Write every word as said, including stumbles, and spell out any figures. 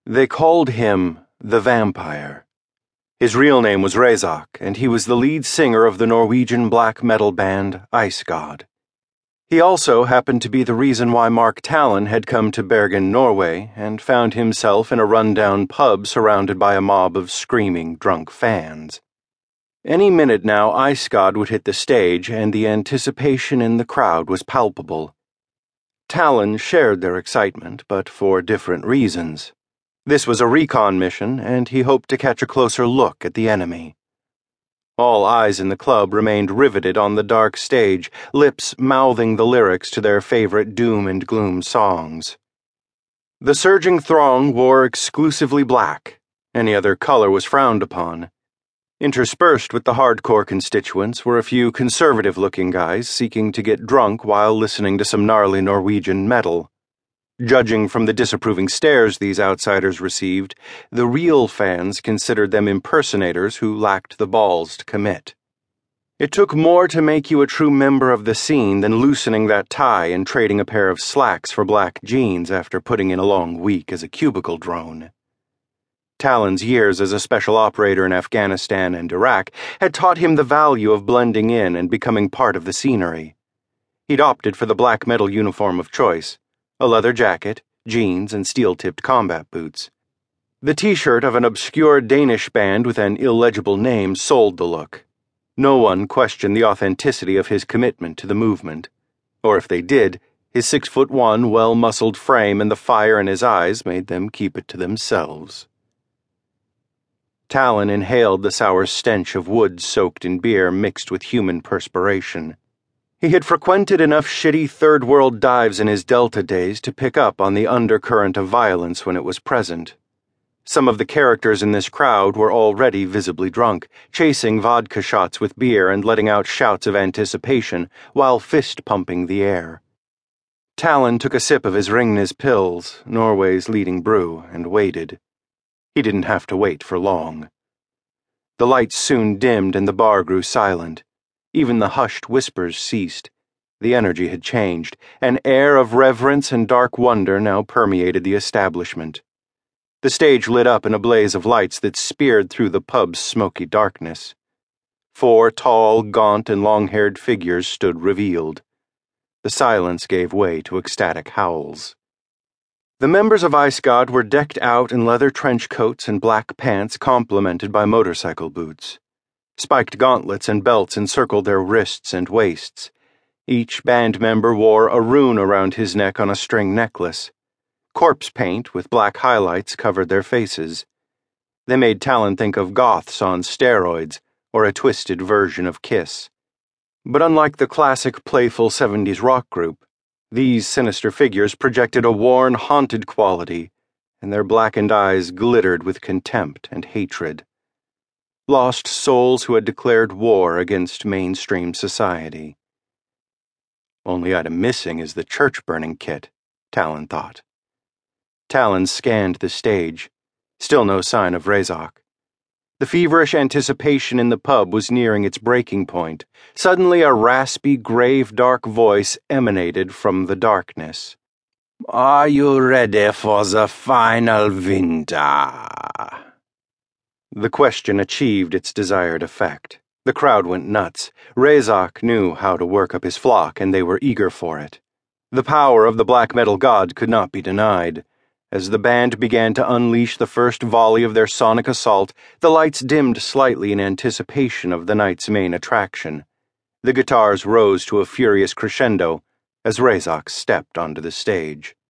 They called him the Vampire. His real name was Razok, and he was the lead singer of the Norwegian black metal band Ice God. He also happened to be the reason why Mark Tallon had come to Bergen, Norway, and found himself in a rundown pub surrounded by a mob of screaming, drunk fans. Any minute now, Ice God would hit the stage, and the anticipation in the crowd was palpable. Tallon shared their excitement, but for different reasons. This was a recon mission, and he hoped to catch a closer look at the enemy. All eyes in the club remained riveted on the dark stage, lips mouthing the lyrics to their favorite doom and gloom songs. The surging throng wore exclusively black. Any other color was frowned upon. Interspersed with the hardcore constituents were a few conservative-looking guys seeking to get drunk while listening to some gnarly Norwegian metal. Judging from the disapproving stares these outsiders received, the real fans considered them impersonators who lacked the balls to commit. It took more to make you a true member of the scene than loosening that tie and trading a pair of slacks for black jeans after putting in a long week as a cubicle drone. Tallon's years as a special operator in Afghanistan and Iraq had taught him the value of blending in and becoming part of the scenery. He'd opted for the black metal uniform of choice. A leather jacket, jeans, and steel-tipped combat boots. The t-shirt of an obscure Danish band with an illegible name sold the look. No one questioned the authenticity of his commitment to the movement. Or if they did, his six-foot-one, well-muscled frame and the fire in his eyes made them keep it to themselves. Tallon inhaled the sour stench of wood soaked in beer mixed with human perspiration. He had frequented enough shitty third-world dives in his Delta days to pick up on the undercurrent of violence when it was present. Some of the characters in this crowd were already visibly drunk, chasing vodka shots with beer and letting out shouts of anticipation while fist-pumping the air. Tallon took a sip of his Ringnes Pils, Norway's leading brew, and waited. He didn't have to wait for long. The lights soon dimmed and the bar grew silent. Even the hushed whispers ceased. The energy had changed. An air of reverence and dark wonder now permeated the establishment. The stage lit up in a blaze of lights that speared through the pub's smoky darkness. Four tall, gaunt, and long-haired figures stood revealed. The silence gave way to ecstatic howls. The members of Ice God were decked out in leather trench coats and black pants complemented by motorcycle boots. Spiked gauntlets and belts encircled their wrists and waists. Each band member wore a rune around his neck on a string necklace. Corpse paint with black highlights covered their faces. They made Tallon think of goths on steroids or a twisted version of Kiss. But unlike the classic playful seventies rock group, these sinister figures projected a worn, haunted quality, and their blackened eyes glittered with contempt and hatred. Lost souls who had declared war against mainstream society. Only item missing is the church-burning kit, Tallon thought. Tallon scanned the stage. Still no sign of Razok. The feverish anticipation in the pub was nearing its breaking point. Suddenly a raspy, grave, dark voice emanated from the darkness. "Are you ready for the final winter?" The question achieved its desired effect. The crowd went nuts. Razok knew how to work up his flock, and they were eager for it. The power of the black metal god could not be denied. As the band began to unleash the first volley of their sonic assault, the lights dimmed slightly in anticipation of the night's main attraction. The guitars rose to a furious crescendo as Razok stepped onto the stage.